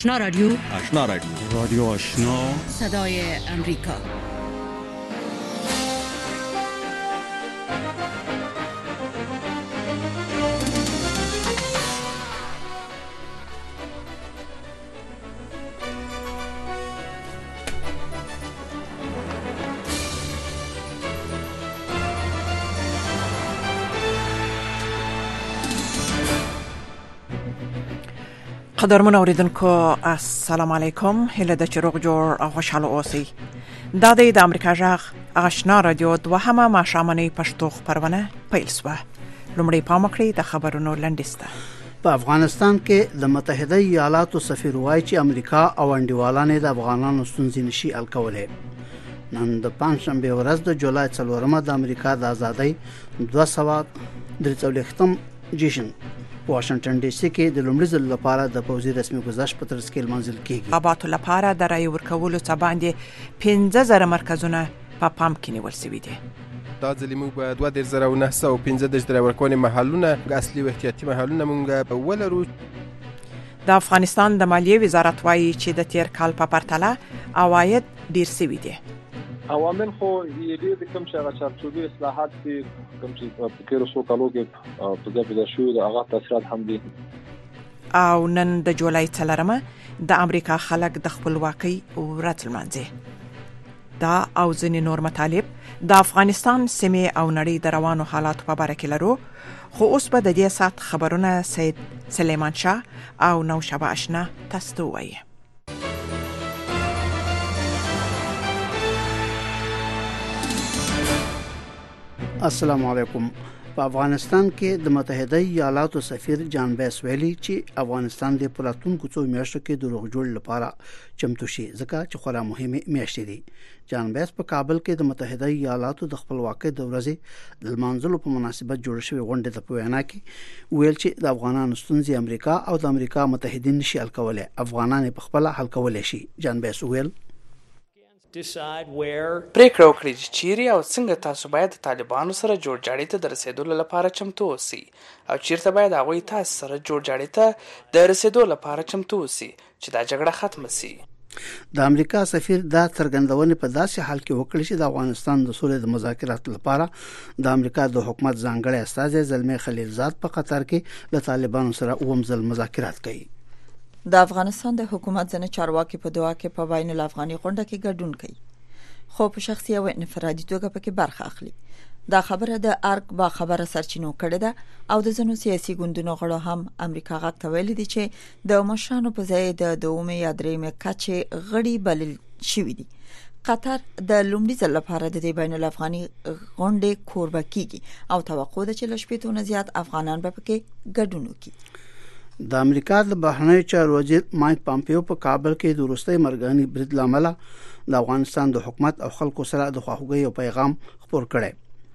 آشنا رادیو رادیو آشنا صدای امریکا. قدرمن اوریدونکو السلام علیکم، هله د چروغ جوړ او خوشاله اوسئ. دا د امریکا جغ آشنا رادیو دوهمه ماښامنۍ پښتو خپرونه پیل شوه. لومړی پام وکړئ د خبرونو لنډیسته. په افغانستان کې د متحده ایالاتو سفیر وایي چې امریکا او انډیوالانو د افغانانو ستونزې نشي حل کولی. نن د پنځشنبه ورځ د جولای 4 د امریکا د ازادۍ 243م جشن واشنگټن ډي سي کې د لومړي ځل لپاره د پوځي رسمي گذشت په ترڅ کې لمانځل کیږي. اباتو لپاره د رای ورکولو څخه باندې 15000 مرکزونه په پام کې نیول شوي دي. دا ځل موږ په 2915 رای ورکونې محلونه اصلي او احتیاطي محلونه موږ ولرو. د افغانستان د مالیې وزارت وایي چې د تیر کال په پرتله عواید ډیر شوي دي. عوامل خو یې ډېر کم چې هغه چارچوبي اصلاحات دي کوم چې په تیرو څو کالو کې په ځای شوي د هغه تاثیرات هم دي. او نن د جولای 4 د امریکا خلک د خپلواکۍ ورځ لمانځي. دا او ځینې نور مطالب د افغانستان سیمې او نړۍ د روانو حالاتو په اړه کې لرو، خو اوس به د دې سات خبرونه سید سلیمان شاه او نوشابه آشنا تاسو ته وایي. السلام علیکم. په افغانستان کې د متحده ایالاتو سفیر جان بیس ویلي چې افغانستان د پراتونکو څو میاشتو کې د روغ جوړ لپاره چمتو شي ځکه چې خورا مهمه میاشتې دي. جان بیس په کابل کې د متحده ایالاتو د خپلواکۍ د ورځې د لمانځلو په مناسبت جوړ شوی غونډه ته په وینا کې ویل چې د افغانانو ستونزې امریکا او د امریکا متحدین نشي حل کولای، افغانان په خپل حل کولای شي. جان بیس ویل پریکړه وکړي چې چیرې او څنګه تاسو باید د طالبانو سره جوړجاړي ته د رسیدو لپاره چمتو اوسئ او چیرته باید هغوی تاسو سره جوړجاړي ته د رسیدو لپاره چمتو اوسئ چې دا جګړه ختمه شي. د امریکا سفیر دا څرګندونه په داسې حال کې وکړه چې د افغانستان د سولې د مذاکراتو لپاره د امریکا د حکومت ځانګړی استازی زلمي خلیلزاد په قطر کې له طالبانو سره ومزل مذاکرات کوي. د افغانستان د حکومت ځنه چارواکي په دوا کې په بین الافغاني غونډه کې ګډون کوي، خو په شخصي او انفرادي توګه پکې برخه اخلي. دا خبره د ارګ با خبره سرچینو کړې ده او د ځنو سیاسي ګوندونو غړو هم امریکا غاک ته ویلي دي چې د مشرانو په ځای د دومې یا درېمې کچې غړي بلل شوي دي. قطر د لومړي ځل لپاره د بین الافغاني غونډې کوربه کیږي او توقع ده چې لشپېتو نه زیات افغانان به پکې ګډون وکړي. د امریکا د بهرنیو چارو وزیر مایک پامپیو په کابل کې د وروستي مرګاني برید لامل د افغانستان د حکومت او خلکو سره د خواخوږۍ او پیغام خپور کړي.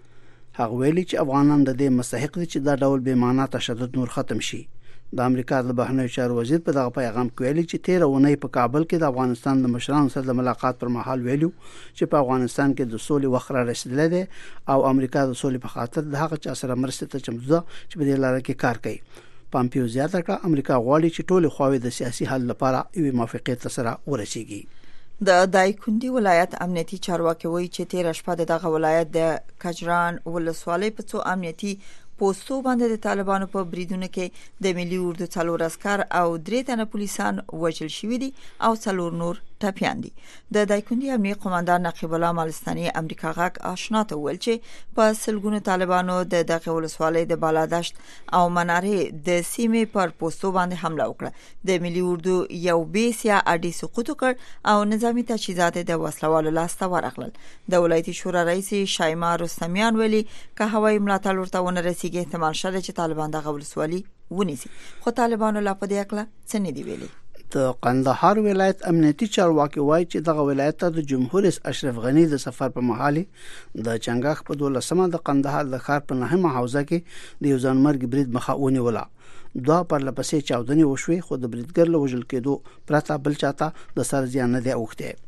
هغه ویلي چې افغانان د دې مستحق دي چې دا ډول بې معنا تشدد نور ختم شي. د امریکا د بهرنیو چارو وزیر په دغه پیغام کې ویلي چې 13 اونۍ په کابل کې د افغانستان د مشرانو سره د ملاقات پر مهال ویلو چې په افغانستان کې د سولې وخت را رسیدلی دی او امریکا د سولې په خاطر د هغه چا سره مرسته ته چمتو ده چې په دې لاره کې کار کوي. پامپیو زیاته کړه امریکا غواړي چې ټول خواوې د سیاسي حل لپاره یو موافقت سره ورسیږي. د دایکندي ولایت امنیتي چارواکي وایي چې 13 شپه دغه ولایت د کجران ولسوالۍ په څو امنیتي پوسټو باندې د طالبانو په بریدونو کې د ملي اردو 4 عسكر او 3 تنه پولیسان وژل شوي دي او 4 نور ټپيان دي. د دایکندي امنیتي قوماندان نقیب الله مالستاني امریکا غاک آشنا ته ویل چې په سلګونو طالبانو د دغه ولسوالۍ د بالادشت او منارې د سیمې پر پوسټو باندې حمله وکړه. د ملي اردو یو بیسیا اډي سقوط کړ او نظامی تجهیزات د وسلوالو لاس ته ورغلل. د ولایتي شورا رئیس شایما رستمیان ویلي که هوایي ملاتړ ورته ونه رسیږي احتمال شته چې طالبان دغه ولسوالۍ ونیسي، خو طالبانو لا په دې اړه څه نه دی ویلي. د قندهار ولایت امنیتي چارواکي وایي چې دغه ولایت ته د جمهور رئیس اشرف غنی د سفر په مهال د چنګاخ په 12مه د قندهار د ښار په 9مه حوزه کې د یو ځانمرګ برید مخه ونیوله. دوه پرلپسې چاودنې وشوې خو د بریدګر له وژل کېدو پرته بل چاته د سر زیان نه دی اوښتی.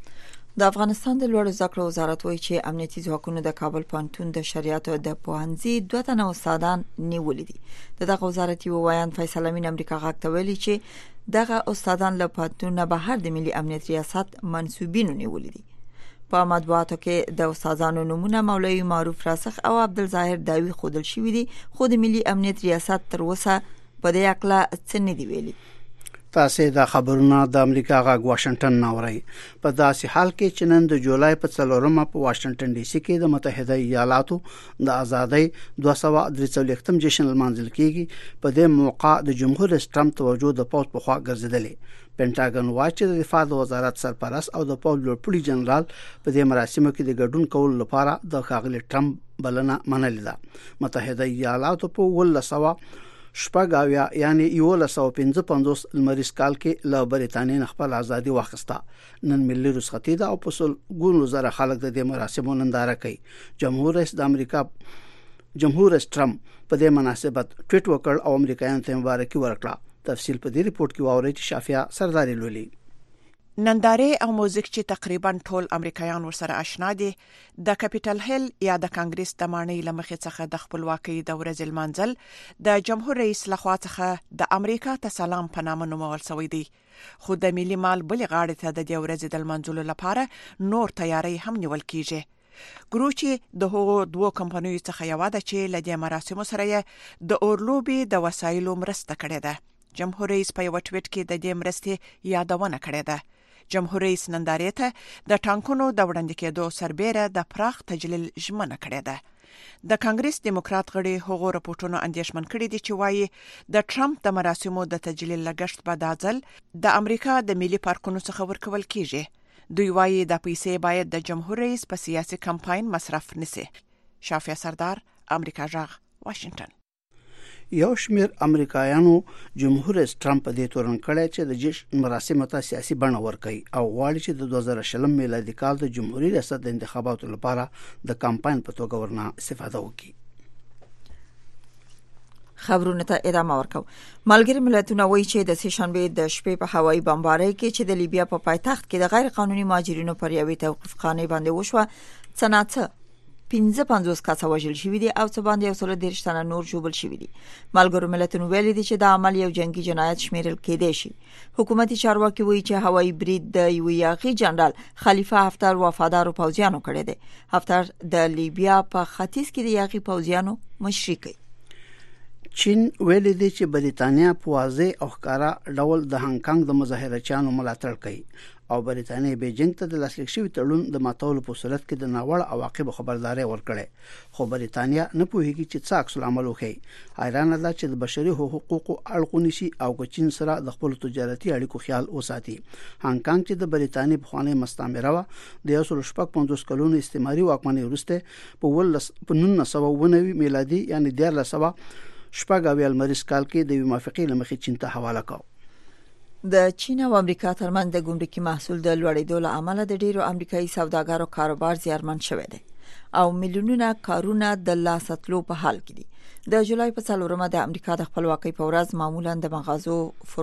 د افغانستان د لوړو زده کړو وزارت وایي چې امنیتي ځواکونو د کابل پوهنتون د شریعت د پوهنځي 2 تنه استادان نیولې دي. دغه وزارت یو وایان فیصل امین امریکا غاک ته ویلي چې دغه استادان له پاتونه بهر د ملي امنیت ریاست منسوبینو نیولې دي. په مطبوعاتو کې د استادانو نمونه مولوی معروف راسخ او عبدالظاهر داوی خودل شوی دي، خو د ملي امنیت ریاست تر اوسه په دې اړه څه نه دی ویلي. تاسو د خبرونه د امریکا غږ واشنگټن ناوړی. په داسې حال کې چې نن د جولای په 4 په واشنگټن ډي سي کې د متحده ایالاتو د ازادۍ 243م جشن لمانځل کیږي، په دې موقع د جمهور رئیس ټرمپ توجه د پوز په خوا ګرځیدلې. پینټاګن وایي چې د دفاع د وزارت سرپرست او د پوز لوړپوړي جنرال په دې مراسمو کې د ګډون کولو لپاره د ښاغلي ټرمپ بلنه منلې ده. متحده ایالاتو په 1900 شپږاویا یعنی 1955 لمریز کال کې له برېټانیا خپل ازادي واخیسته. نن ملي رخصتي ده او په سلګونو زره خلک د دې مراسمو ننداره کوي. جمهور رئیس ټرمپ په دې مناسبت ټویټ وکړ او امریکایانو ته مبارکي ورکړه. تفصیل په دې ریپورت کې واورئ چې شافیا سرداري لولي. ننداره او موزیک چې تقریبا ټول امریکایان ورسره آشنا دي، د کیپټل هیل یا د کانګریس د مانۍ لمخې څخه د خپلواکۍ د ورځې لمانځل د جمهور رئیس لخوا څخه د امریکا ته سلام په نامه نومول شوی دی. خو د ملي مال بل غاړې ته د دې ورځې د لمانځلو لپاره نور تیاری هم نیول کیږي. ګروچي د هغو دوه کمپنیو څخه یو ده چې له دې مراسمو سره د اورلوبي د وسایلو مرسته کړې ده. جمهور رئیس په یو ټویټ کې د دې مرستې یادونه کړې ده. جمهور رئیس نندارې ته د ټانکونو د وړاندې کېدو سربېره د پراخ تجلیل ژمنه کړې ده. د کانګریس دیموکرات غړي هغو راپورټونو اندېښمن کړي دي چې وایي د ټرمپ د مراسمو د تجلیل لګښت به دا ځل د امریکا د ملي پارکونو څخه ورکول کیږي. دوی وایي د پیسې باید د جمهور رئیس په سیاسي کمپاین مصرف نشي. شافیا سردار، امریکا غږ، واشنگټن. یو شمېر امریکایانو جمهور رئیس ټرمپ دې تورن کړی چې د جشن مراسمو ته سیاسي بڼه ورکړي او غواړي چې د 2020 میلادي کال د جمهوریت ریاست د انتخاباتو لپاره د کمپاین په توګه ورنه استفاده وکړي. خبرونه ته ادامه ورکو. ملګری ملتونه وایي چې د سهشنبه د شپې په هوایي بمبارۍ کې چې د لیبیا په پایتخت کې د غیر قانوني مهاجرینو پر یوې توقيف خانه باندې وشوه، څنګه 55 کسه وژل شوي دي او څه باندې 130 تنه نور ژوبل شوي دي. ملګرو ملتونو ویلي دي چې دا عمل یو جنگي جنایت شمیرل کېدای شي. حکومتي چارواکي وایي چې هوایي برید د یو یاغي جنرال خلیفه حفتر وفادارو پوځیانو کړی دی. حفتر د لیبیا په ختیځ کې د یاغي پوځیانو مشري کوي. چین ویلي دی چې برېټانیا په واضح او ښکارا ډول د هانګ کانګ د مظاهرچیانو ملاتړ کوي او برېټانیا بیجینګ ته د لاسلیک شوي تړون د ماتولو په صورت کې د ناوړه عواقبو خبرداري ورکړي. خو برېټانیا نه پوهیږي چې څه عکس العمل وکړي. حیرانه ده چې د بشري حقوقو اړخونی شي او چین سره د خپل تجارتي اړیکو خیال وساتي. هانګ کانګ چې د برېټانیا په خواني مستعمره و د 1955 کلونو استعماري واکمنۍ وروسته په 1990 میلادي یعنی 1400 لمریز کال کې د موافقې لمخې چین ته حواله کړ. د چین او امریکا ترمنځ د ګمرکي محصول د لوړېدو له امله د ډیرو امریکایي سوداګرو کاروبار زیانمن شوی دی او میلیونونه کارونه د لاسه تلو په حال کې دي. د جولای په 4 د امریکا د خپلواکۍ په ورځ معمولا د مغازو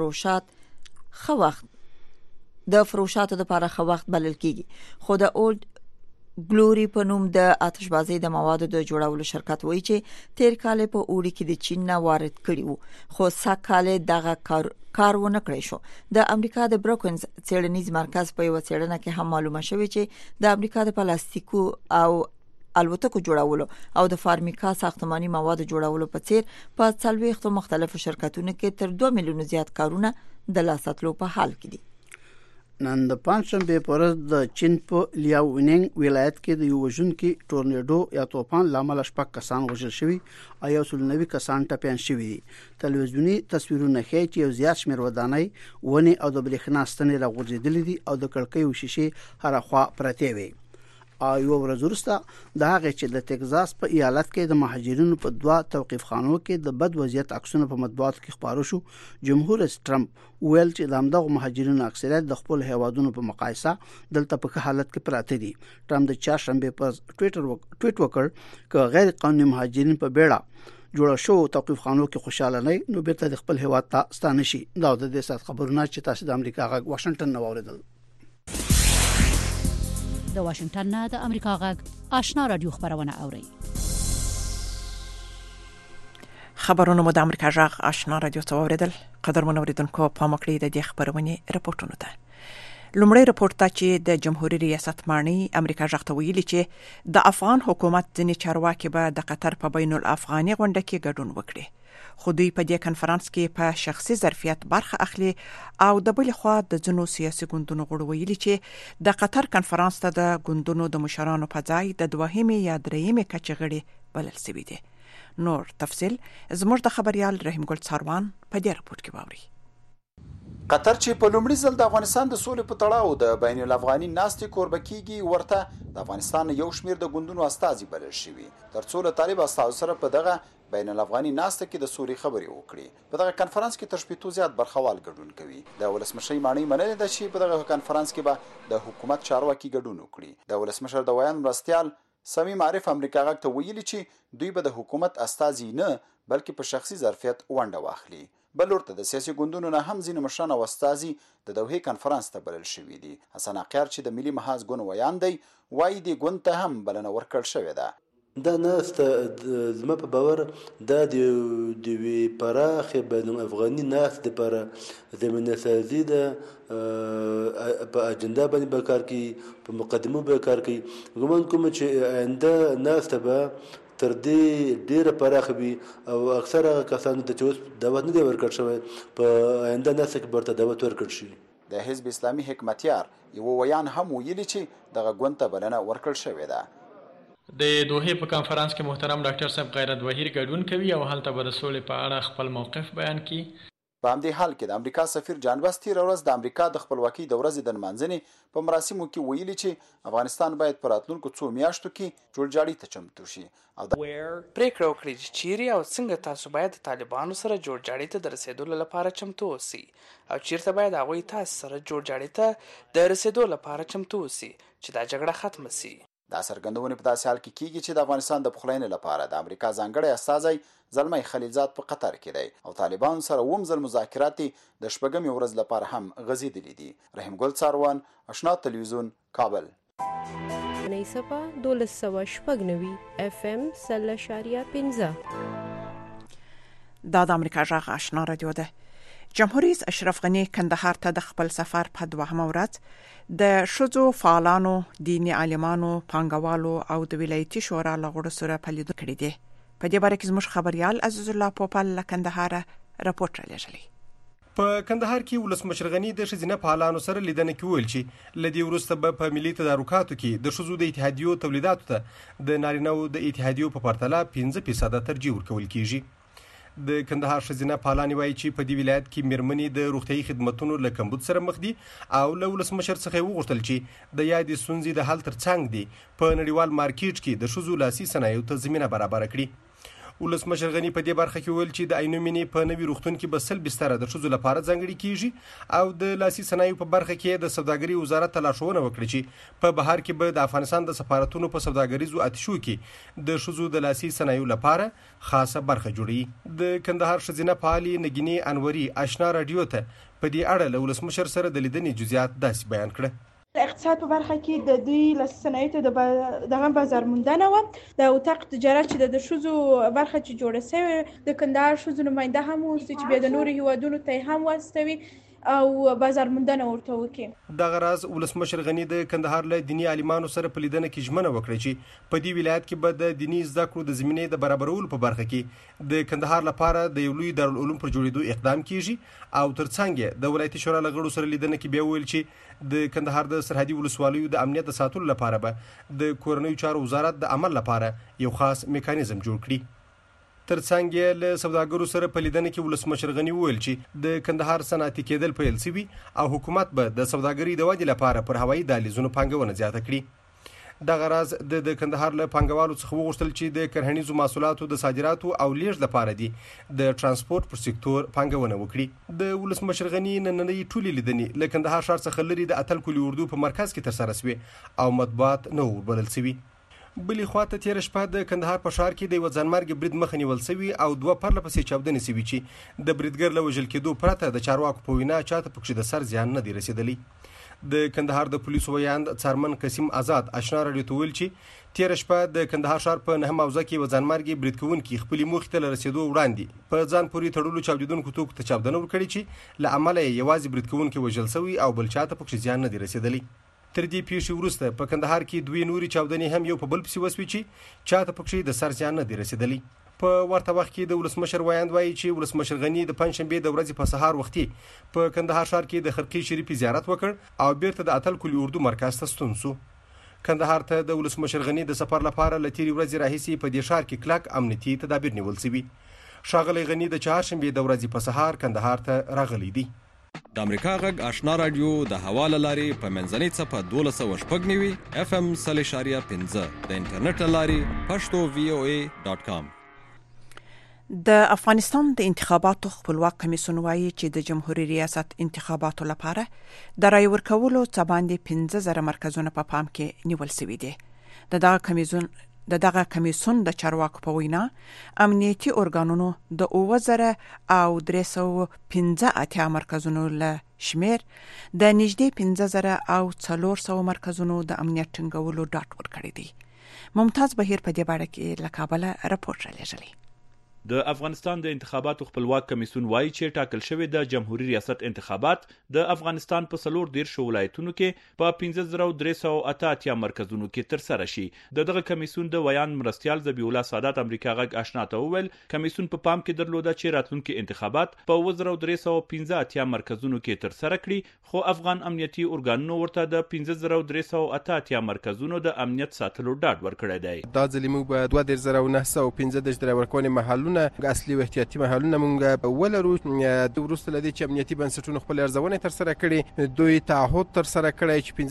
فروشاتو لپاره خو وخت بلل کیږي. خو د اولد ګلوري په نوم د آتشبازۍ د موادو د جوړولو شرکت وایي چې تیر کال په اوړي کې د چین نه وارد کړي وو، خو سکهاله دغه کار ونه کړی شو. د امریکا د بروکنز څېړنیز مرکز په یو څېړنه کې هم معلومه شوې چې د امریکا د پلاستیکو او الوتکو جوړولو او د فارمیکا ساختماني موادو جوړولو په څیر په 40 مختلفو شرکتونو کې تر 2 میلیون زیات کارونه د لاساتلو په حال کې دي. نن د پنځشنبه په ورځ د چین په لیاوینګ ولایت کې د یو وژونکي ټورنیډو یا طوفان لامل 6 کسان وژل شوي او 190 کسان ټپيان شوي دي. تلویزیونی تصویرونه ښیي چې یو زیات شمېر ودانۍ، ونې او د برېښنا ستنې راغورځېدلې دي او د کړکیو شیشې هر خوا پرتې وي. یو ورځ وروسته د هغه چې د ټکزاس په ایالت کې د مهاجرینو په 2 توقيف خانو کې د بد وضعیت عکسونه په مطبوعاتو کې خبرو شو. جمهور رئیس ټرمپ ویل چې د همدغه مهاجرینو اکثریت د خپل هیوادونو په مقایسه دلته په حالت کې پراته دي. ټرمپ د چهارشنبه په ټویټ وکړ چې غیر قانوني مهاجرین په بیړه جوړ شو توقيف خانو کې خوشاله نه نو بیرته د خپل هیواد ته ستانه شي. دا د دې سات خبرونه چې تاسو د امریکا غږ واشنگټن نو اوریدل. د واشنگټن نه د امریکا غږ آشنا رادیو خبرونه اوري. خبرونه مو د امریکا جغ آشنا رادیو ته اوریدل. قدرمن اوریدونکو پام وکړئ د دې خبرونه رپورټونو ته. لومړی رپورټ ته چې د جمهوریت ریاست مانی امریکا جغ ته ویلي چې د افغان حکومت ځینې چارواکي به د قطر په بین الافغاني غونډه کې ګډون وکړي. خو دوی په دې کنفرانس کې په شخصي ظرفیت برخه اخلي او د بل خوا د ځینو سیاسي ګوندونو غړو ویلي چې د قطر کنفرانس ته د ګوندونو د مشرانو په ځای د دوهمې یا درېمې کچې غړي بلل شوي دي. نور تفصيل زموږ د خبريال رحیم ګل څاروان په دې رپورت کې باوري. قطر چې په لومړي ځل د افغانستان د سولې په تړاو د بین الافغاني ناستې کوربه کیږي ورته د افغانستان یو شمیر د ګوندونو استازي بلل شوي ترڅو له طالب استازو سره په دغه بین الافغاني ناسته کې د سولې خبرې وکړي. په دغه کنفرانس کې تر 70 زیات برخوال ګډون کوي. د ولسمشر مانی منل د شي په دغه کنفرانس کې به د حکومت چارواکي ګډون وکړي. د ولسمشر د ویان مرستيال سمیم عارف امریکا غږ ته ویلي چې دوی به د حکومت استازي نه بلکې په شخصي ظرفیت ونډه واخلي. بل ورته د سیاسي ګوندونو نه هم ځینې مشران او استازي د دوحې کنفرانس ته بلل شوي دي. حسن اقیار چې د ملي محاذ ګوند ویان دی وایي د ګوند ته هم بلنه ورکړل شوې ده. دا ناسته زما په باور دا د وی پراخه بین افغاني ناسته لپاره زمينه سازي ده په اجنډا باندې به کار کوي په مقدمه به کار کوي. ګومان کوم چې آینده ناسته به تر دې ډیره پراخه وي او اکثره کسانو ته چې دعوت نه دی ورکړل شوی په آینده ناسته کې برته دعوت ورکړل شي. د حزب اسلامي حکمتیار یو ویان هم ویلي چې دغه ګوند ته بلنه ورکړل شوې ده. د دوحې په کانفرنس کې محترم ډاکټر صاحب غیرت وحیر ګډون کوي او هلته به د سولې په اړه خپل موقف بیان کړي. په همدې حال کې د امریکا سفیر جان بس تیر ورځ د امریکا د خپلواکۍ د ورځې د نمانځنې په مراسمو کې ویلي چې افغانستان باید په راتلونکو 2 میاشتو کې جوړجاړي ته چمتو شي او پریکړه وکړي چې چیرې او څنګه تاسو باید د طالبانو سره جوړجاړي ته د رسیدو لپاره چمتو اوسئ او چیرته باید هغوی تاسو سره جوړجاړي ته د رسیدو لپاره چمتو اوسئ چې دا جګړه ختمه شي. دا څرګندونه په داسې حال کې کیږي چې د افغانستان د پخلاینې لپاره د امریکا ځانګړی استازی زلمي خلیلزاد په قطر کې دی او طالبان سره ومزل مذاکرات د شپږمې ورځ لپاره هم غزیدلې دي. رحیم ګل څاروان آشنا تلویزیون کابل. نېسپا 1290 FM 3.15 دا د امریکا جغ آشنا رادیو ده. جمهوریت اشرف غنی کندهار ته د خپل سفر په 2مه ورځ د شذو فعالانو، دیني عالمانو، پانګوالو او د ولایتي شورا لغړو سره پلیدو کړی دی. په دې باره کې زموږ خبريال عزیز الله پوپل له کندهار راپورټ رالیږلی. په کندهار کې ولسمشر غنی د ښځینه فعالانو سره لیدنه کوي چې لدی ورسته په ملي تدارکاتو کې د شذو د اتحادیو تولیداتو ته د نارینه‌و د اتحادیو په پرتله 5% ترجیح ورکول کیږي. د کندهار ښځینه فعالان وایي چې په دې ولایت کې میرمنې د روغتیايي خدماتو له کمبود سره مخ دي او له ولسمشر څخه وغوښتل چې د یادې ستونزې د حل ترڅنګ دي په نړیوال مارکیټ کې د ښځو لاسي صنایعو ته زمینه برابر کړي. ولسمشر غنی په دې برخه کې ویل چې د عینومینې په نوي روغتون کې به 100 بستر د ښځو لپاره ځانګړي کیږي او د لاسي صنایعو په برخه کې د سوداګرۍ وزارت لارښوونه وکړي چې په بهر کې به د افغانستان د سفارتونو په سوداګریزو اتشو کې د ښځو د لاسي صنایعو لپاره خاصه برخه جوړي. د کندهار ښځینه فعالي نګینې انوري آشنا رادیو ته په دې اړه له ولسمشر سره د لیدنې جزئیات داسې بیان کړه. د اقتصاد په برخه کې د دوی لاسي صنایعو ته دغه بازار موندنه و د اتاق تجارت چې د ښځو برخه چې جوړه شوې د کندهار ښځو نماینده هم اوسي چې بیا د نورو هیوادونو ته هم واستوي او بازار موندنه ورته وکړي. دغه راز ولسمشر غنی د کندهار له دیني عالمانو سره په لیدنه کې ژمنه وکړه چې په دې ولایت کې به د دیني زده کړو د زمینې د برابرولو په برخه کې د کندهار لپاره د یو لوی دارالعلوم پر جوړېدو اقدام کیږي او ترڅنګ د ولایتي شورا لغړو سره لیدنه کې بیا ویل چې د کندهار د سرحدي ولسوالیو د امنیت ساتلو لپاره به د کورنیو چارو وزارت د عمل لپاره یو خاص میکانیزم جوړ کړي. ترڅنګ له سوداګرو سره په لیدنه کې ولسمشر غنی ویل چې د کندهار صنعتي کېدل پیل شوی او حکومت به د سوداګرۍ د ودې لپاره پر هوایي دهلیزونو پانګونه زیاته کړي. دغه راز د کندهار له پانګوالو څخه وغوښتل چې د کرهنیزو محصولاتو د صادراتو او لیږد لپاره دي د ترانسپورت پر سکتور پانګونه وکړي. د ولسمشر غنی نننۍ ټولې لیدنې له کندهار ښار څخه لري د اتل کلی اردو په مرکز کې ترسره شوې او مطبوعات نه وبلل شوي. بلې خواته تیر شپه د کندهار په ښار کې د یو ځانمرګ برید مخه نیول شوی او 2 پرله پسې چاودنې شوي چې د بریدګر له وژل کېدو پرته د چارواکو په وینا چاته پکې د سر زیان نه دی رسیدلی. د کندهار د پولیسو ویاند څارمن قسیم آزاد آشنا راډیو ته ویل چې تیر شپه د کندهار ښار په 9 موضوع کې وزنمارګي برید کوونکي خپل موخې ته رسیدو وړاندې په ځان پورې تړلو چاودیدونکو توکو ته چاودنه وکړي چې له امله یوازې برید کوونکي وژل شوي او بل چاته پکې زیان نه دی رسیدلی. تر دې پیښې وروسته په کندهار کې دوی نوري چاودنې هم یو په بل پسې وسوي چې چاته پکې د سر زیان نه دی رسیدلی. په ورته وخت کې د ولسمشر ویاند وایي چې ولسمشر غنی د پنځشنبه د ورځې په سهار وختي په کندهار ښار کې د خرقې شریفي زیارت وکړ او بیرته د اتل کلی اردو مرکز ته ستون شو. کندهار ته د ولسمشر غنی د سفر لپاره لتيري ورځې راهیسي په دې ښار کې کلک امنیتي تدابیر نیول شوي. ښاغلی غنی د چهارشنبه د ورځې په سهار کندهار ته راغلی دی. د امریکا غږ آشنا رادیو د حواله لاري په منځنۍ صفه 1290 FM 3.15 د انټرنیټ لاري pashto.voa.com. د افغانستان د انتخاباتو خپلواک کمیسیون وایي چې د جمهوریت ریاست انتخاباتو لپاره د رای ورکولو څه باندې 15,000 مرکزونه په پام کې نیول شوي دي. د دغه کمیسیون د چارواکو په وینا امنیتي ارګانونو د 9,315 مرکزونو له شمیر د نږدې 15,000 او 400 مرکزونو د امنیت ټینګولو ډاډ ورکړی دی. ممتاز بهیر په دې باره کې له کابل راپور رالیږلی. د افغانستان د انتخاباتو خپلواک کمیسیون وایي چې ټاکل شوی د جمهوریت ریاست انتخابات د افغانستان په 14 ولایتونو کې په 15,388 مرکزونو کې تر سره شي. دغه کمیسیون د ویان مرستيال ذبیح الله سادات امریکا غږ آشنا ته وویل کمیسیون په پام کې درلوده چې راتلونکي انتخابات په 1315 مرکزونو کې تر سره کړي، خو افغان امنیتي ارګانونو ورته د 15,388 مرکزونو د امنیت ساتلو ډاډ ورکړی دی. دا ځلې موږ په 2,915 د ورکونې محلونه اصلي او احتیاطي محلونه موږ ولرو. د وروسته لدی چې امنیتي بنسټونو خپل ارزونه تر سره کړي، دوی تعهد تر سره کړی چې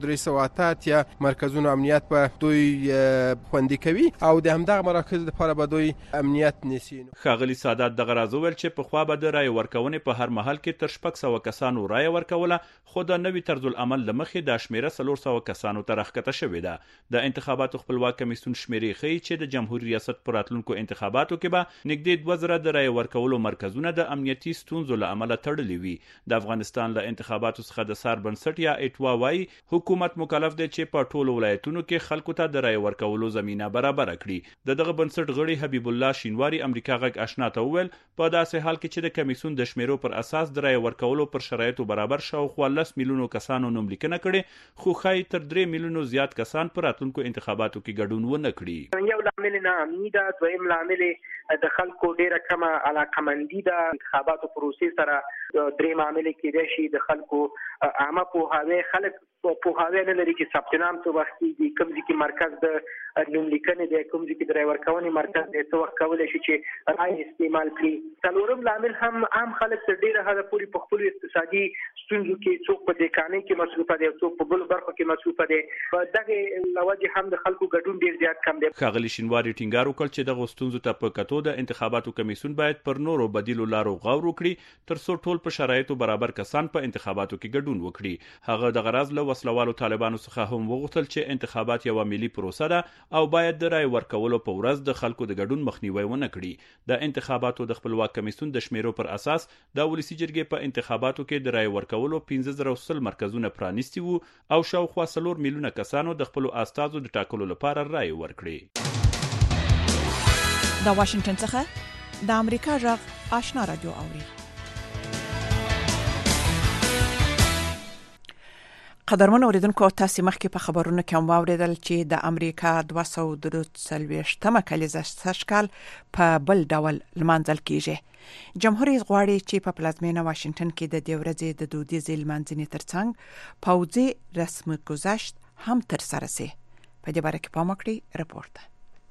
15,388 مرکزونو امنیت په دوی خوندي کوي او د همدغه مراکز لپاره به دوی امنیت نیسي. ښاغلي سادات دغه راز وویل چې په خوا به د رای ورکونې په هر محل کې تر 600 کسانو رای ورکوله، خو د نوي طرز العمل لمخې د شمیره 400 کسانو ته راښکته شوې ده. د انتخاباتو خپلواک کمیسیون شمیرې ښیي چې د جمهوریت ریاست پر راتلونکو انتخاباتو کې به نږدې 2,000 د رای ورکولو مرکزونه د امنیتي ستونزو له امله تړلي وي. د افغانستان له انتخاباتو څخه د سار بنسټ یا ایټوا وايي حکومت مکلف دی چې په ټولو ولایتونو کې خلکو ته د رای ورکولو زمينه برابر کړي. دغه بنسټ غړي حبیب الله شینواری امریکا غږ آشنا ته وویل په داسې حال کې چې د کمیسیون د شمیرو پر اساس د رای ورکولو پر شرایطو برابر شاوخوا 10 میلیونو کسانو نوم لیکنه کړي، خو ښایي تر 3 میلیونو زیات کسان پر راتلونکو انتخاباتو کې ګډون ونه کړي. یو لامل نه امني ده، دویم لامل د خلکو ډیره کمه علاقمندي ده انتخاباتو پروسې سره، دریم عامل کېدای شي د خلکو عامه پوهاوی، خلک پوهاوی نه لري چې ثبت نام څه وخت کېږي، کوم ځای کې مرکز د نوم لیکنې دی، کوم ځای کې د رای ورکونې مرکز دی، څه وخت کولی شي چې رای استعمال کړي. څلورم لامل هم عام خلک تر ډیره حده پورې په خپلو اقتصادي ستونزو کې څوک په دکانۍ کې مصروفه دی، څوک په بلو برخو کې مصروفه دی. په دغې له وجې هم د خلکو ګډون ډیر زیات کم دی. ښاغلي شینواري ټینګار وکړ چې دغه ستونزو ته په کتو د انتخاباتو کمیسیون باید پر نورو بدیلو لارو غور وکړي ترڅو ټول په شرایطو برابر کسان په انتخاباتو کې ګډون وکړي. هغه د غرض له وسلوالو طالبانو څخه هم وغوښتل چې انتخابات یو ملي پروسه ده او باید د رای ورکولو په ورځ د خلکو د ګډون مخنیوي ونه کړي. د انتخاباتو د خپلواک کمیسیون د شمیرو پر اساس د ولسی جرګې په انتخاباتو کې د رای ورکولو 15,000 مرکزونه پرانیستي وو او شاوخوا 4 میلیونه کسانو د خپل استازو د ټاکلو لپاره رای ورکړي. د واشنگټن څخه د امریکا غږ آشنا رادیو اوري. قدرمن اوریدونکو، تاسو مخکې په خبرونو کې واوریدل چې د امریکا 243 کلیزه سږکال په بل ډول لمانځل کیږي. جمهوریت غواړي چې په پلازمینه واشنگټن کې د دې ورځې د دودیزې لمانځنې ترڅنګ پوځي رسم گذشت هم تر سره شي. په دې باره کې پام وکړئ. رپورت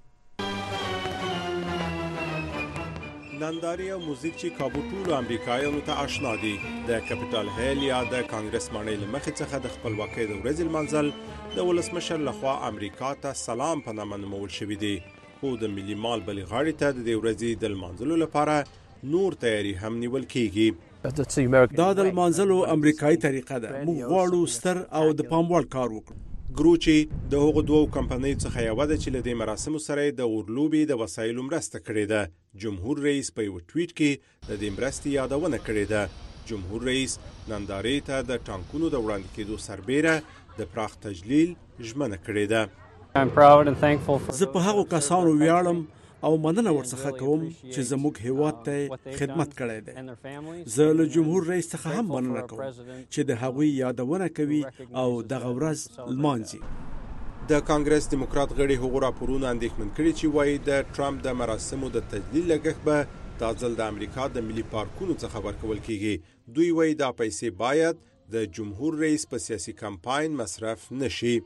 ننداري او موزیک چې کابوټولو امریکایانو ته آشنا دي. د کپټال هیل یا د کانګرس ماڼۍ لمخې څخه د خپلواکۍ د ورځې لمانځل د ولسمشر لخوا امریکا ته سلام په نامه نومول شوی دی، خو د ملي مال بلې غاړې ته د ورځې د لمانځلو لپاره نور تیاری هم نیول کیږي. دا د لمانځلو امریکایي طریقه ده. موږ غواړو ستر او د پام وړ کار وکړو. ګروچي د هغو دوو کمپنیو څخه یو ده چې له دې مراسمو سره د اورلوبي د وسایلو مرسته کړې ده. جمهور رئیس په یو ټویټ کې د دې مرستې یادونه کړې ده. جمهور رئیس نندارې ته د ټانکونو د وړاندې کېدو سربیره د پراخ تجلیل ژمنه کړې ده. زه په هغو کسانو ویاړم او مننه ورڅخه کوم چې زموږ هیواد ته خدمت کړی دی. زه له جمهور رئیس څخه هم مننه کوم چې د هغوی یادونه کوي او دغه ورځ لمانځي. د کانګرس دیموکرات غړي هغو راپورونه اندېښمن کړي چې وایي د ټرمپ د مراسمو د تجلیل لګښت به دا ځل د امریکا د ملي پارکونو څخه ورکول کیږي. دوی وایي دا پیسې باید د جمهور رئیس په سیاسي کمپاین مصرف نشي.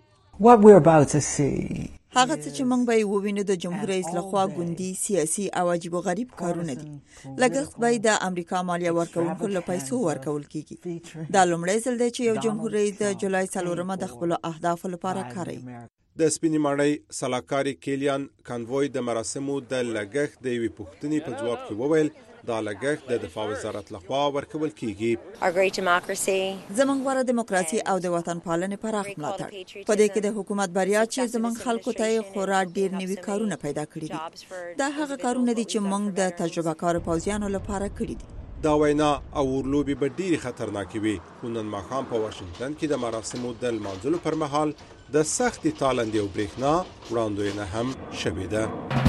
هغه څه چې موږ به ووینو د جمهور رئیس لخوا ګوندي سیاسي او عجیب و غریب کارونه دي. لګښت به د امریکا مالیه ورکوونکو له پیسو ورکول کیږي. دا لومړی ځل دی چې یو جمهور رئیس د جولای 4 د خپل اهدافو لپاره کاروي. د سپینې ماڼۍ سلاکاري کیلیان کانووي د مراسمو د لګښت د یوې پوښتنې په جواب کې وویل دا لګښت د دفاع وزارت لخوا ورکول کیږي. زموږ غوره دیموکراسي او د وطن پالنې پراخ ملاتړ په دې کې د حکومت بریا چې زموږ خلکو ته خورا ډیر نوي کارونه پیدا کړي دي. دا هغه کارونه دي چې موږ د تجربه کار پوځیانو لپاره کړي دي. دا وینا او ورلوبي به ډیرې خطرناکې وي. خو نن ماښام په واشنگټن کې د مراسمو د لمانځلو پر مهال د سختې تالندې او برېښنا وړاندوینه هم شوې ده.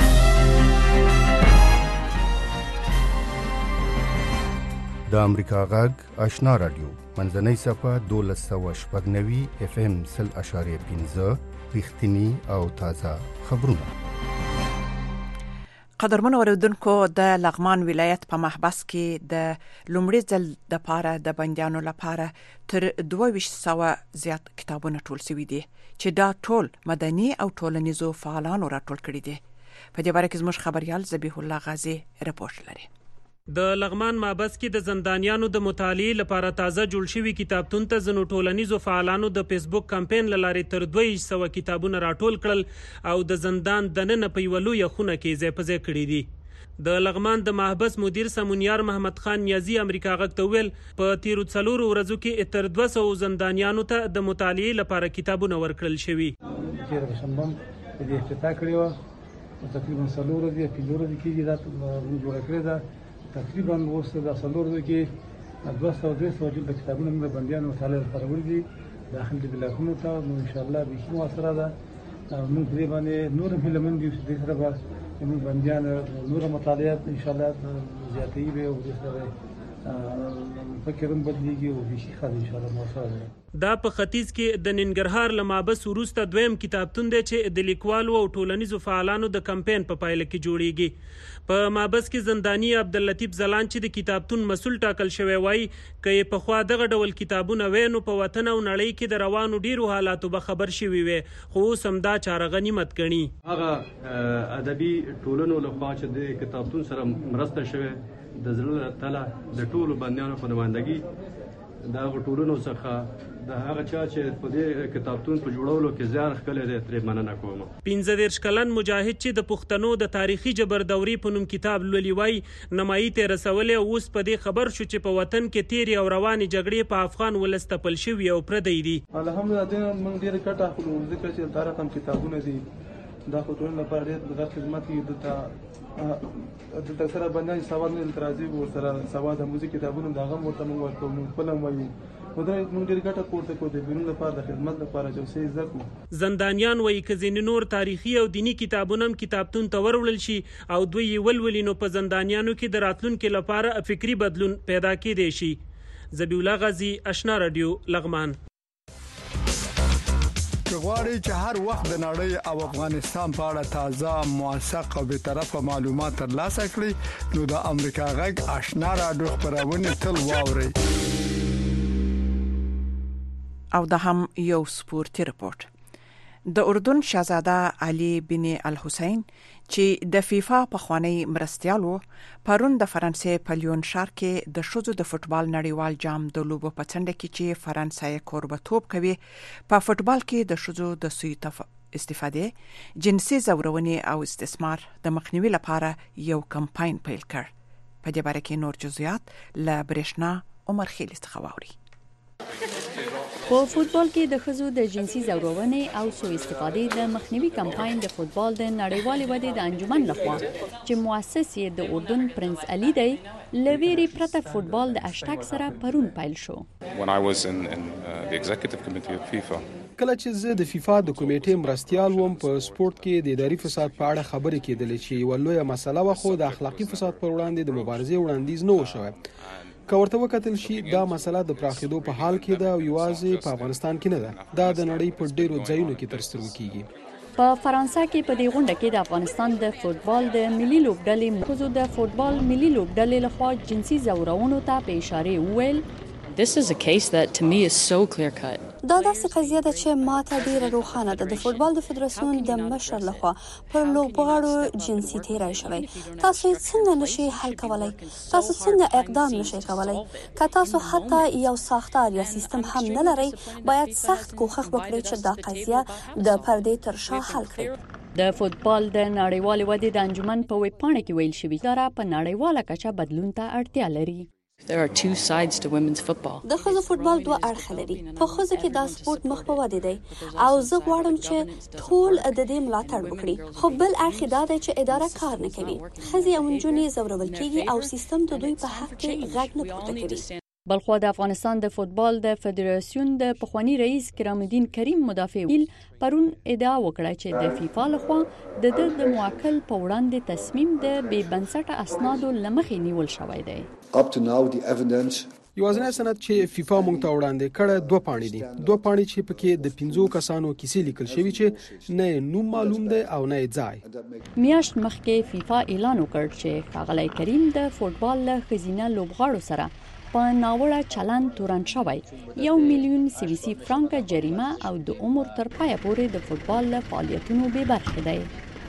د امریکا غږ آشنا رادیو منځنۍ صفه 1290 FM 0.5 رښتینی او تازه خبرونه. قدرمن اوریدونکو، د لغمان ولایت په محبس کې د لومړي ځل د پاره د بندیانو لپاره تر 2200 زیات کتابونه ټول شوي دي چې دا ټول مدني او ټولنیزو فعالانو راټول کړي دي. په دې باره کې زموږ خبريال ذبیح الله غازی رپورټ لري. د لغمان محبس کې د زندانیانو د مطالعې لپاره تازه جوړ شوی کتابتون ته ځینو ټولنیزو فعالانو د فیسبوک کمپاین لارې تر 200 کتابونه راټول کړل او د زندان دننه په یو لوی خونه کې ځای په ځای کړي دي. د لغمان د محبس مدیر سمونیار محمد خان نیازی امریکا غږ ته ویل په تیرو 4 ورځو کې تر 200 زندانیانو ته د مطالعې لپاره کتابونه ورکړل شوي. چې شنبه د افتتاح کړی و تقریبا 4 ورځې په لور دي کې دا جوړ کړی دا تقریبا اوس د سلور کې 200 جلد کتابونه موږ بندیانو مطالعه لپاره ورکړي داخل د بلاکونو ته. نو ان شاء الله به شي موثره ده. موږ دې باندې نور فلمون دي چې سره به موږ بندیان نور مطالعات ان شاء الله زیاتې به او د سره فکرم بدلیږي او به شي خالي ان شاء الله موثره ده. دا په ختیځ کې د ننګرهار لمابس وروسته دویم کتابتون دی چې د لیکوالو او ټولنیزو فعالانو د کمپاین په پایله کې جوړیږي. په مابس کې زندانی عبداللطیف زلان چې د کتابتون مسؤل ټاکل شوی وای چې په خوا دغه ډول کتابونه وینو په وطن او نړۍ کې د روانو ډیرو حالاتو به خبر شوی وي، خو سم دا چاره غنیمت ګڼي. هغه ادبي ټولنو لخوا چې د کتابتون سره مرسته شوی د زړه تله د ټولو بندیانو په نمائندګي دا ټولونو څخه د هغه چا چې په دې کتابتون په جوړولو کې زیار خپل دی ترې مننه کوم. 15 کلن مجاهد چې د پښتنو د تاریخي جبر دوري په نوم کتاب لولي وای نمایي ته رسولې اوس په دې خبر شو چې په وطن کې تیری او رواني جګړې په افغان ولست تپل شوی او پردی دي. الحمدلله موږ ډیر کټه خپل ذکر چې تاریخ هم کتابونه دي دا خو ټول لپاره ډیر خدمت کوي. د تکسره باندې سواد نه ترازی ورسره سواد هم کتابونه داغه ورته موږ ورکوم فلم وایو مدري موږ ډیر ګټه کوته کو د بینو لپاره د خدمت لپاره چې سې زکو. زندانیان وایي چې ځینې نور تاریخي او دینی کتابونه هم کتابتون ته ورولل شي او دوی ولولینو په زندانیانو کې د راتلونکو لپاره فکری بدلون پیدا کېدی شي. ذبیح الله غازی آشنا رادیو لغمان. غواړئ چې هر وخت د نړۍ او افغانستان په اړه تازه موثق او به طرفه معلومات ترلاسه کړئ نو د امریکا غږ آشنا رادیو خبرونه تل واورئ. او د هم یو سپورتي رپورت. د اردن شاهزاده علي بن الحسین چې د فیفا پخوانی مرستیالو پرون د فرانسې په لیون ښار کې د ښځو د فوتبال نړیوال جام د لوبو په څنډه کې چې فرانسې کوربتوب کوي په فوتبال کې د ښځو د سوء استفاده جنسي زورونې او استثمار د مخنیوي لپاره یو کمپاین پیل کړ. په دې باره کې نور جزئیات له برېښنا عمر خیل څخه واوري. په فوتبال کې د ښځو د جنسي ځورونې او سوء استفادې د مخنیوي کمپاین د فوتبال د نړیوالې ودې د انجمن لخوا چې مؤسس یې د اردن پرنس علي دی لویری پرته فوتبال د اشتاک سره پرون پیل شو. کله چې زه د فیفا د کمیټې مرستیال وم په سپورت کې د اداري فساد په اړه خبرې کېدلې چې یو لویه مسله وه خو د اخلاقي فساد پر وړاندې د مبارزې وړاندیز نه و شوی. که ورته وکتل شي دا مسله د پراخېدو په حال کې ده او یوازې په افغانستان کې نه ده، دا د نړۍ په ډېرو ځایونو کې تر سترګو کېږي. په فرانسه کې په دې غونډه کې د افغانستان د فوتبال د ملي لوبډلې مخزو د فوتبال ملي لوبډلې لخوا جنسي ځورونو ته په اشاره وویل This is a case that to me is so clear cut. دا داسې قضیه ده چې ماته ډیره روښانه ده. د فوتبال د فدراسیون د مشر لخوا پر لوبغاړو جنسي تیری شوی. تاسو څنګه نشئ حل کولای؟ تاسو څنګه اقدام نشئ کولای؟ که تاسو حتی یو ساختار یا سیستم هم نه لرئ، باید سخت کوښښ وکړئ چې دا قضیه د پردې تر شا حل کړئ. د فوتبال د نړیوالې ودې د انجمن په ویب پاڼه کې ویل شوی دا په نړیواله کچه بدلون ته اړتیا لري. There are two sides to women's football. د ښځو فوتبال دوه اړخ لري. په ښځو کې دا سپورت مخ په ودې دی او زه غواړم چې ټول د دې ملاتړ وکړي. خو بل اړخ دا دی چې اداره کار نه کوي. ښځې او نجونې ځورول کېږي او سیستم د دوی په حق کې غږ نه پورته کوي. بلخوا د افغانستان د فوتبال د فدراسیون د پخوانی رئیس کرام الدین کریم مدافع ویل پرون ادعا وکړه چې د فیفا لخوا د موکل په وړاندې تصمیم د بې بنسټه اسنادو لمخې نیول شوی دی. Up to now the evidence یوازینی سند چې فیفا مونږ ته وړاندې کړه دوه پاڼې دي. دوه پاڼې چې پکې د 15 کسانو کیسې لیکل شوی چې نه نوم معلوم دی او نه ځای. میاشت مخکې فیفا اعلان وکړ چې ښاغلی کریم د فوتبال له ښځینه لوبغاړو سره په ناوړه چلند تورن شوی 1 میلیون سویسي فرانکه جریمه او د عمر تر پایه پورې د فوتبال له فعالیتونو بې برخې دی.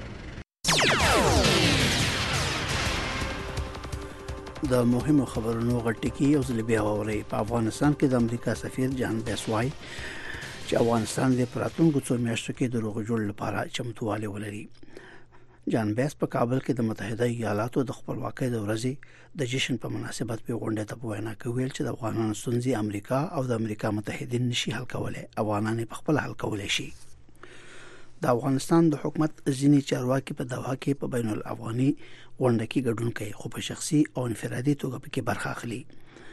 د مهمو خبرونو غټکی او زلبیا اوري. په افغانستان کې د امریکا سفیر جان بیس وای چې افغانستان د راتلونکو څو میاشتو کې د روغ جوړ لپاره چمتووالی ولري. جان بیس په کابل کې د متحده ایالاتو د خپلواکۍ د ورځې د جشن په مناسبت په غونډه ته وینا کوي چې د افغانانو ستونزې امریکا او د امریکا متحدین نشي حل کولای، افغانان په خپل حل کولای شي. د افغانستان د حکومت ځینې چارواکي په دوا کې په بین الافغاني غونډه کې ګډون کوي خو په شخصي او انفرادي توګه پکې برخه اخلي.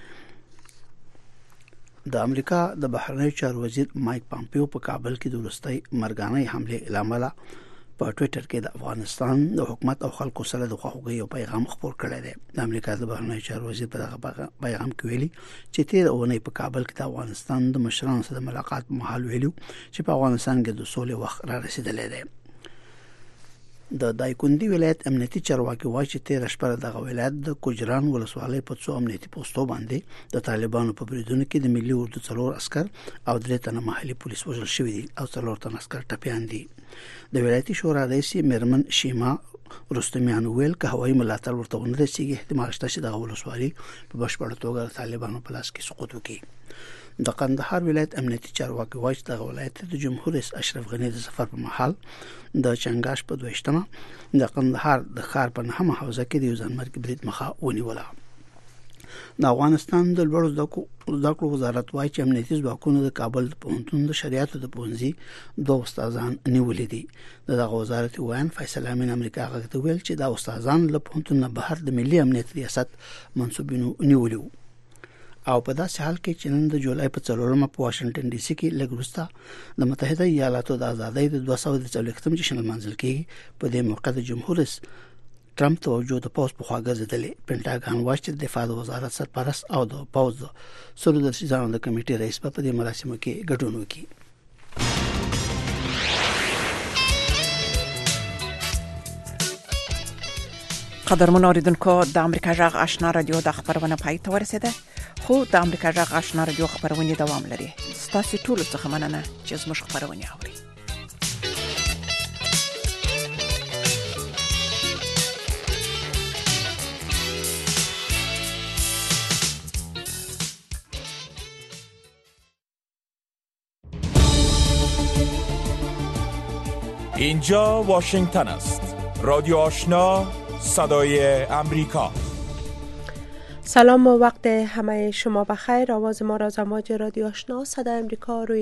د امریکا د بهرنیو چارو وزیر مایک پامپیو په کابل کې د وروستۍ مرګانه حمله لامل په ټوئیټر کې د افغانستان د حکومت او خلکو سره د خواخوږۍ او پیغام خپور کړی دی. د امریکا د بهرنیو چارو وزیر په دغه پیغام کې ویلي چې تیر اونۍ په کابل کې د افغانستان د مشرانو سره ملاقات مهال ویلو چې په افغانستان کې د سولې وخت را رسیدلی دی. د دایکندي ولایت امنیتي چارواکي وایي چې تیر شپه د ولایت د کوجران ولسوالۍ په څو امنیتي پوسټو باندې د طالبانو په بریدونو کې د ملي اردو 4 عسكر او 3 تنه محلي پولیس وژل شوي دي او 4 تنه عسكر ټپيان دي. د ولایتي شورا رئیس میرمن شیما رستمیان ویل که هوایي ملاتړ ورته ونه رسیږي احتمال شته چې د ولسوالۍ په بشپړ توګه طالبانو په لاس کې سقوط وکړي. د قندهار ولایت امنیتي چارواکي وایي چې د ولایت د جمهور رئیس اشرف غنی د سفر په مهال د چنګاش په 22مه د قندهار د ښار په 9مه حوزه کې د یو ځانمرګي برید مخه ونیوله. د افغانستان د لوړو زده کړو وزارت وایي چې امنیتي ځواکونو د کابل پوهنتون د شریعتو د پوهنځي 2 استادان نیولې دي. دغه وزارت وایي فیصل امین امریکا غوښتل ویل چې دا استادان له پوهنتون نه بهر د ملي امنیت ریاست منصوبینو نیولې او په داسې حال کې چې نن د جولای په 4مه په واشنگټن ډي سي کې لږ وروسته د متحده ایالاتو د ازادۍ د 240 جشن لمانځل کېږي. په دې موقع د جمهور رئیس ټرمپ توجه د پوز په خوا ګرځېدلې. پینټاګان وایي چې د دفاع د وزارت سرپرست او د پوز د سرو درسیزانو د کمیټې رئیس په دې مراسمو کې ګډون وکړي. قدرمن اوریدونکو د امریکا جغ آشنا رادیو د خبرونه پای ته ورسیده خو د امریکا جغ آشنا رادیو خبرونه دوام لري. ستاسو ټول څه مننه چې زموږ خبرونه اوري. اینجا واشنگتن است. رادیو آشنا صدای امریکا. سلام و وقت همه شما بخیر. آواز ما را از امواج رادیو آشنا صدای امریکا روی